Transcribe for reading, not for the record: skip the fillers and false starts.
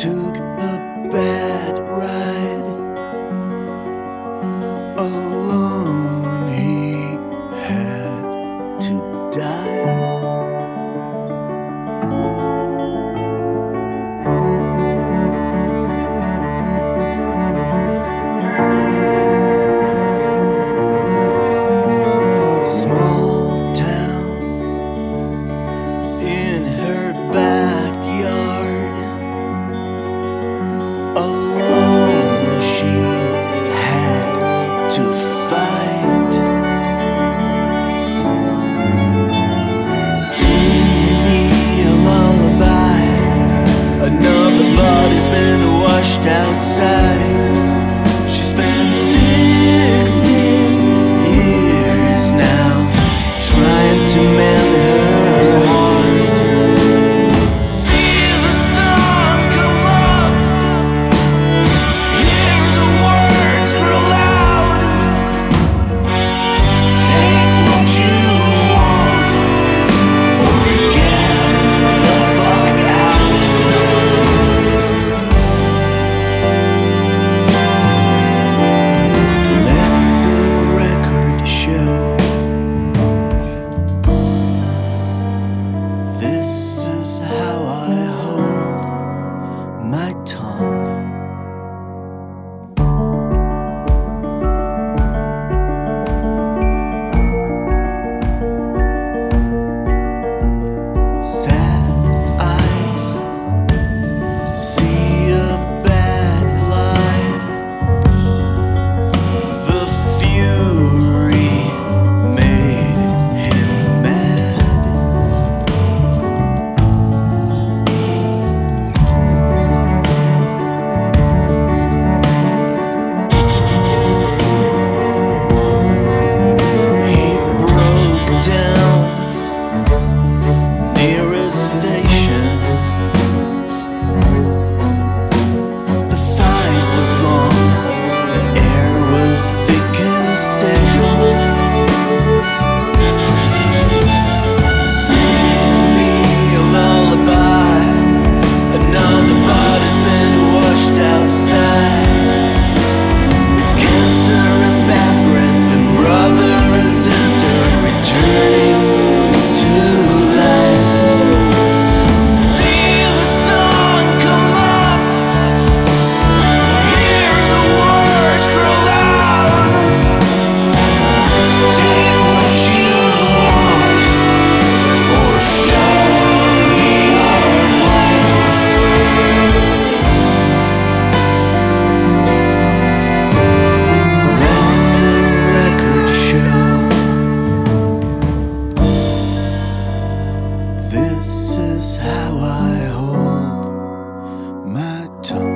took a bad ride. Alone he had to die. Small town in her backyard. Alone she had to fight. Sing me a lullaby. Another body's been washed outside. She spent 16 years now trying to mend her heart. See the sun come up, hear the words grow loud. Take what you want or get the fuck out. Let the record show this is how I hold my tongue. Sad eyes see a bad lie. The fury made him mad. He broke down near a station. The fight was long, the air was thick and stale. Sing me a lullaby. Another body's been washed outside. It's cancer and bad breath and brother and sister returning to life. See the sun come up, hear the words grow loud. Take what you want or show me your plans. Let the record show this is how I hold my tongue.